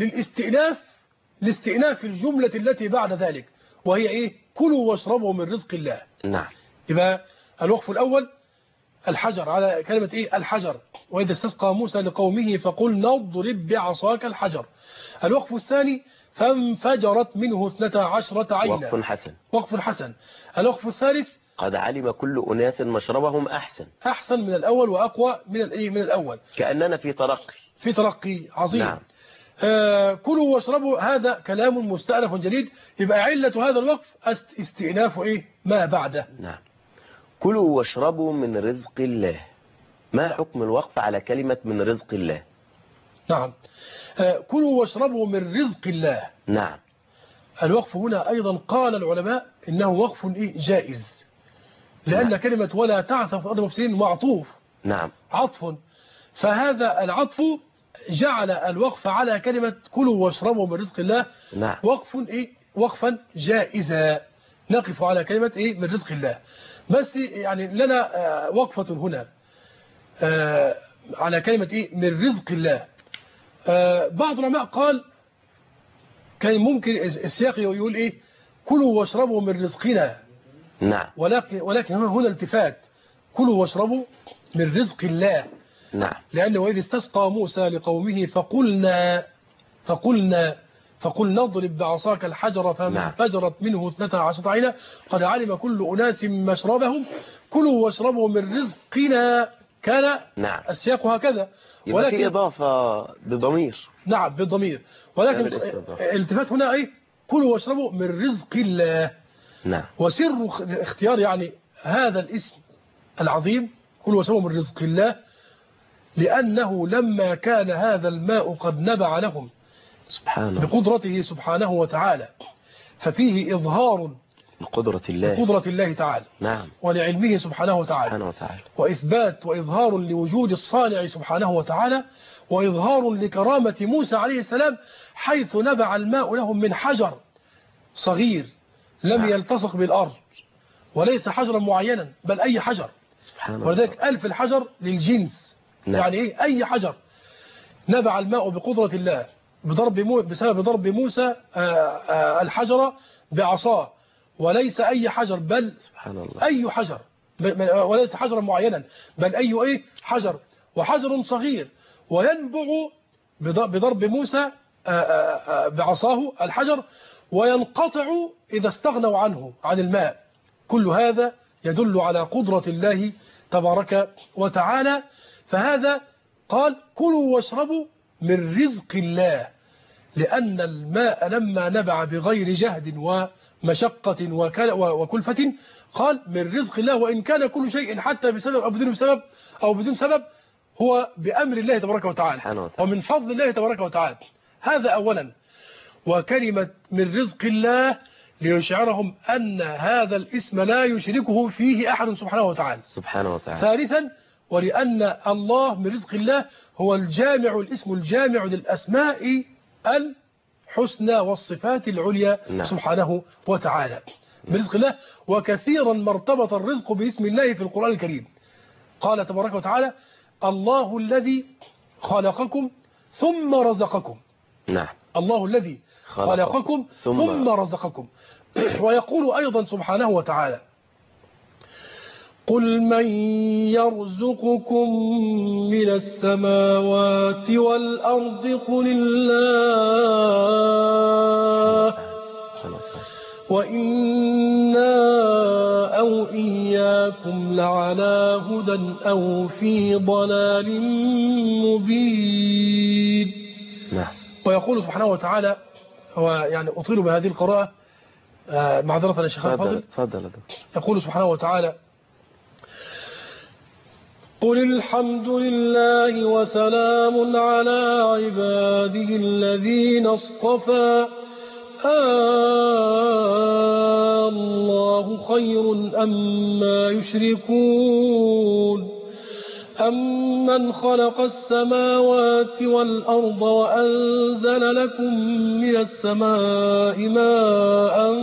لاستئناف الجملة التي بعد ذلك، وهي إيه؟ كلوا واشربوا من رزق الله. يبقى الوقف الأول الحجر، على كلمة إيه؟ الحجر. وإذا استسقى موسى لقومه فقل نضرب بعصاك الحجر. الوقف الثاني فانفجرت منه 12 عينا، وقف حسن. الوقف الثالث قد علم كل أناس مشربهم أحسن من الأول وأقوى من الأول. كأننا في ترقي عظيم. كلوا واشربوا، هذا كلام مستأنف جديد. يبقى علة هذا الوقف استئناف إيه؟ ما بعده. كلوا واشربوا من رزق الله. ما حكم الوقف على كلمة من رزق الله؟ كلوا واشربوا من رزق الله. الوقف هنا أيضا قال العلماء إنه وقف جائز، لأن كلمة ولا تعثوا في الأرض مفسدين معطوف عطف، فهذا العطف جعل الوقف على كلمة كلوا واشربوا من رزق الله وقفا جائزا. نقف على كلمة من رزق الله. بس يعني لنا وقفة هنا على كلمة من رزق الله. بعض العلماء قال كان ممكن السياق يقول كلوا واشربوا من رزقنا. ولكن هنا التفات، كلوا واشربوا من رزق الله. لأنه وإذ استسقى موسى لقومه فقل نضرب بعصاك الحجر فانفجرت منه 12 عينا، قد علم كل أناس مشربهم، كلوا واشربوا من رزقنا. كان السياق هكذا، ولكن في إضافة بضمير. بالضمير. ولكن الالتفات هنا كلوا واشربوا من رزق الله. وسر اختيار يعني هذا الاسم العظيم كلوا واشربوا من رزق الله، لأنه لما كان هذا الماء قد نبع لهم بقدرته سبحانه وتعالى، ففيه إظهار بقدرة الله تعالى ولعلمه سبحانه وتعالى، وإثبات وإظهار لوجود الصانع سبحانه وتعالى، وإظهار لكرامة موسى عليه السلام، حيث نبع الماء لهم من حجر صغير لم يلتصق بالأرض، وليس حجرا معينا بل أي حجر. ولذلك ألف الحجر للجنس. يعني أي حجر نبع الماء بقدرة الله بسبب ضرب موسى الحجر بعصاه، وليس أي حجر بل أي حجر، وليس حجرا معينا بل أي حجر، وحجر صغير، وينبع بضرب موسى بعصاه الحجر، وينقطع إذا استغنوا عنه عن الماء. كل هذا يدل على قدرة الله تبارك وتعالى. فهذا قال كلوا واشربوا من رزق الله، لأن الماء لما نبع بغير جهد ومشقة وكلفة قال من رزق الله، وإن كان كل شيء حتى بسبب أو بدون سبب هو بأمر الله تبارك وتعالى ومن فضل الله تبارك وتعالى. هذا أولا. وكلمة من رزق الله ليشعرهم أن هذا الاسم لا يشركه فيه أحد سبحانه وتعالى. ثالثا ولأن الله من رزق الله هو الجامع، الاسم الجامع للأسماء الحسنى والصفات العليا سبحانه وتعالى من رزق الله. وكثيرا ما ارتبط الرزق باسم الله في القرآن الكريم. قال تبارك وتعالى الله الذي خلقكم ثم رزقكم. الله الذي خلقكم ثم رزقكم. ويقول أيضا سبحانه وتعالى قل من يرزقكم من السماوات والأرض قل الله وإنا أو إياكم لعلى هدى أو في ضلال مبين. ويقول سبحانه وتعالى، ويعني أطيل بهذه القراءة معذرة يا شيخ الفاضل. يقول سبحانه وتعالى قل الحمد لله وسلام على عباده الذين اصطفى الله خير أما يشركون أمن خلق السماوات والأرض وأنزل لكم من السماء ماء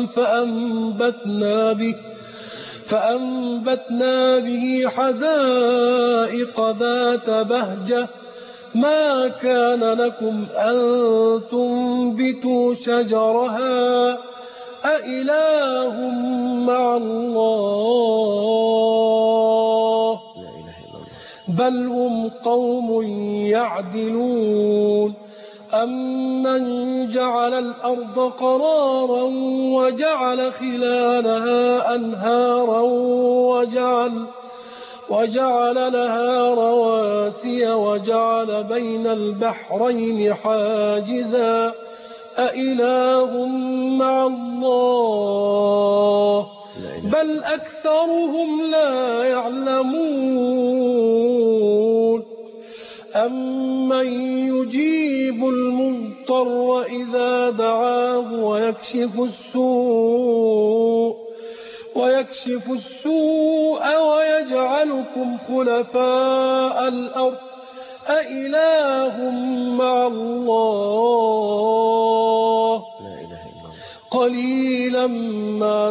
فأنبتنا به حدائق ذات بهجة ما كان لكم أن تنبتوا شجرها أإله مع الله بل هم قوم يعدلون أمن جعل الأرض قرارا وجعل خلالها أنهارا وجعل لها رواسي وجعل بين البحرين حاجزا أإله مع الله بل أكثرهم لا يعلمون أمن يجيب المضطر إذا دعاه ويكشف السوء ويجعلكم خلفاء الأرض أإله مع الله قليلا ما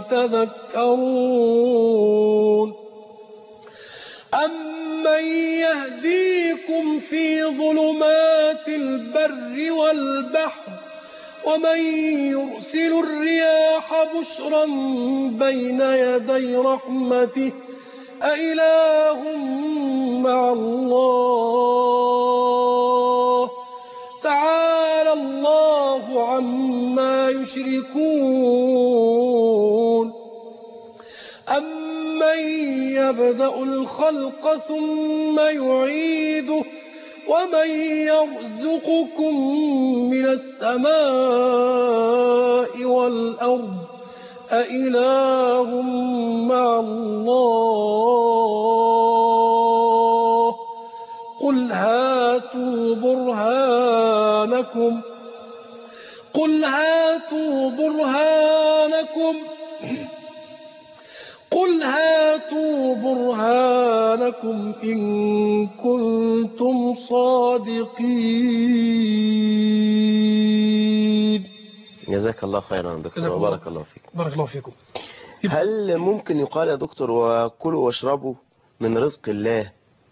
تذكرون أمن يهديكم في ظلمات البر والبحر ومن يرسل الرياح بشرا بين يدي رحمته أإله مع الله تعالى الله عما يشركون أمن يبدأ الخلق ثم يعيده ومن يرزقكم من السماء والأرض أإله مع الله قل هاتوا برهانكم إن كنتم صادقين. جزاك الله خيرا دكتور وبارك الله فيك. بارك الله فيكم. هل ممكن يقال يا دكتور وكلوا واشربوا من رزق الله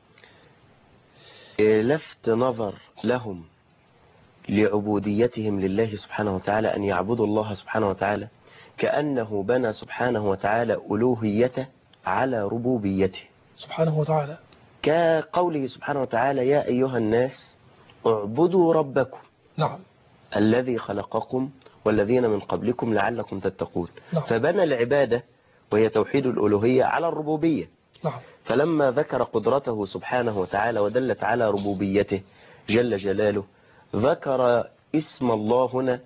لفت نظر لهم لعبوديتهم لله سبحانه وتعالى أن يعبدوا الله سبحانه وتعالى كأنه بنى سبحانه وتعالى ألوهيته على ربوبيته سبحانه وتعالى كقوله سبحانه وتعالى يا أيها الناس اعبدوا ربكم الذي خلقكم والذين من قبلكم لعلكم تتقون. فبنى العبادة وهي توحيد الألوهية على الربوبية. فلما ذكر قدرته سبحانه وتعالى ودلت على ربوبيته جل جلاله ذكر اسم الله هنا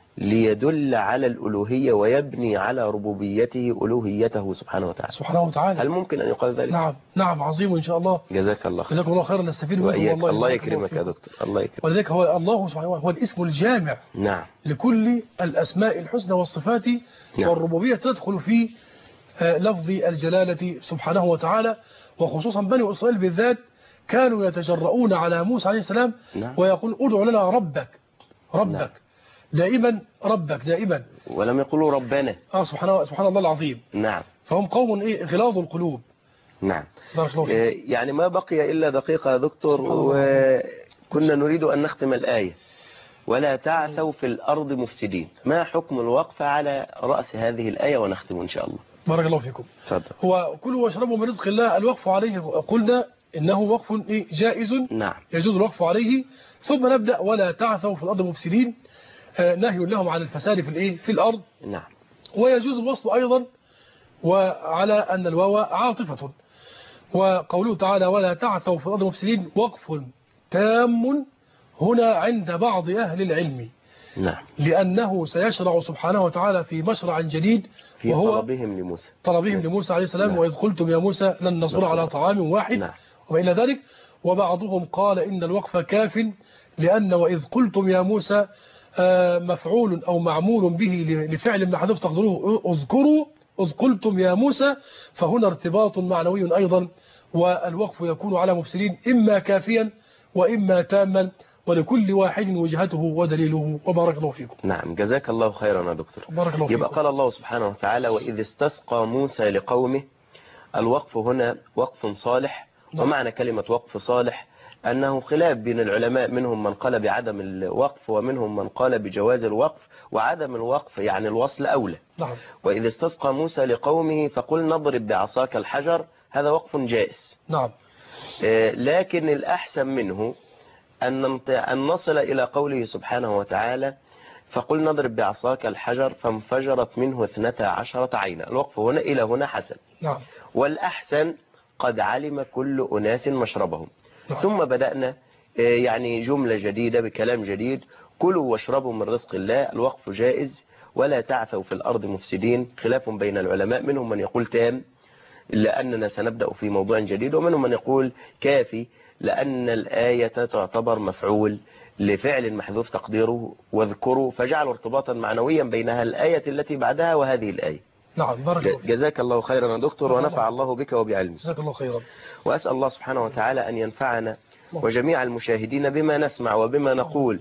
ليدل على الألوهية ويبني على ربوبيته ألوهيته سبحانه وتعالى. سبحانه وتعالى. هل ممكن أن يقال ذلك؟ نعم نعم، عظيم إن شاء الله. جزاك الله خير. جزاكم الله خيرا، نستفيد منكم والله. الله يكرمك يا دكتور، الله يكرمك. ولذلك هو الله سبحانه هو الاسم الجامع نعم لكل الأسماء الحسنى والصفات. نعم. والربوبية تدخل في لفظ الجلالة سبحانه وتعالى، وخصوصا بني إسرائيل بالذات كانوا يتجرؤون على موسى عليه السلام. نعم. ويقول ادع لنا ربك نعم. دائما ربك دائما، ولم يقولوا ربنا. سبحان الله العظيم. نعم. فهم قوم غلاظ القلوب. نعم. يعني ما بقي إلا دقيقة يا دكتور، وكنا نريد أن نختم الآية ولا تعثوا في الأرض مفسدين. ما حكم الوقف على رأس هذه الآية ونختم إن شاء الله؟ بارك الله فيكم. تفضل. هو كلوا واشربوا من رزق الله، الوقف عليه قلنا إنه وقف جائز. نعم. يجوز الوقف عليه. ثم نبدأ ولا تعثوا في الأرض مفسدين، نهي لهم عن الفساد في الأرض. نعم. ويجوز الوصل أيضا وعلى أن الواو عاطفة. وقوله تعالى ولا تعثوا في الأرض مفسدين وقف تام هنا عند بعض أهل العلم. نعم. لأنه سيشرع سبحانه وتعالى في مشرع جديد، وهو طلبهم لموسى عليه السلام. نعم. وإذ قلتم يا موسى لن نصبر على طعام واحد. نعم. وإلى ذلك. وبعضهم قال إن الوقف كاف، لأن وإذ قلتم يا موسى مفعول أو معمول به لفعل محذوف تقدروه اذكروا إذ قلتم يا موسى، فهنا ارتباط معنوي أيضا. والوقف يكون على مفسرين إما كافيا وإما تاما، ولكل واحد وجهته ودليله. وبارك الله فيكم. نعم جزاك الله خيرا يا دكتور. بارك الله فيكم. يبقى قال الله سبحانه وتعالى وإذ استسقى موسى لقومه. الوقف هنا وقف صالح. ومعنى كلمة وقف صالح أنه خلاف بين العلماء، منهم من قال بعدم الوقف ومنهم من قال بجواز الوقف، وعدم الوقف يعني الوصل أولى. نعم. وإذ استسقى موسى لقومه فقل نضرب بعصاك الحجر، هذا وقف جائز. نعم. لكن الأحسن منه أن نصل إلى قوله سبحانه وتعالى فقل نضرب بعصاك الحجر فانفجرت منه 12 عينا. الوقف هنا إلى هنا حسن. نعم. والأحسن قد علم كل أناس مشربهم. نعم. ثم بدأنا يعني جملة جديدة بكلام جديد كلوا واشربوا من رزق الله. الوقف جائز. ولا تعثوا في الأرض مفسدين، خلاف بين العلماء، منهم من يقول تام لأننا سنبدأ في موضوع جديد، ومنهم من يقول كافي لأن الآية تعتبر مفعول لفعل محذوف تقديره واذكروا، فجعلوا ارتباطا معنويا بينها الآية التي بعدها وهذه الآية. نعم. جزاك الله خيرا يا دكتور، ونفع الله بك وبعلمك. جزاك الله خيرا. وأسأل الله سبحانه وتعالى أن ينفعنا وجميع المشاهدين بما نسمع وبما نقول.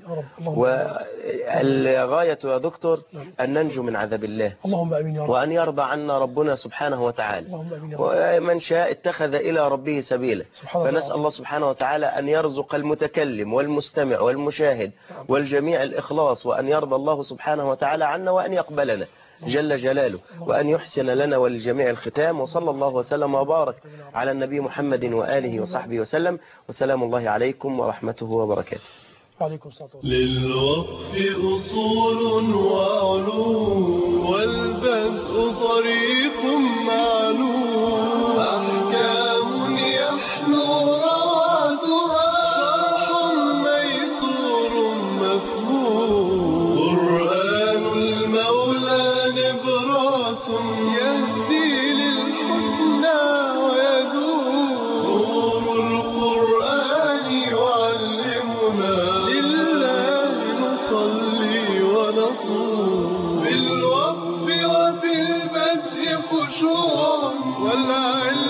والغاية يا دكتور أن ننجو من عذاب الله. اللهم آمين يا رب. وأن يرضى عنا ربنا سبحانه وتعالى. اللهم آمين يا رب. ومن شاء اتخذ إلى ربه سبيلا. فنسأل الله سبحانه وتعالى أن يرزق المتكلم والمستمع والمشاهد والجميع الإخلاص، وأن يرضى الله سبحانه وتعالى عنا وأن يقبلنا جل جلاله، وأن يحسن لنا وللجميع الختام. وصلى الله وسلم وبارك على النبي محمد وآله وصحبه وسلم، وسلام الله عليكم ورحمته وبركاته. وعليكم السلام. للوقف أصول وعلوم والبدء طريق معلوم، أحكام يحلو رواتها شرح ميسور مفهوم، قرآن المولى نبراس يهدي للحسنى ويدوم، نور القرآن يعلمنا لله نصلي ونصوم، بالوقف وفي البدء خشوع والعلم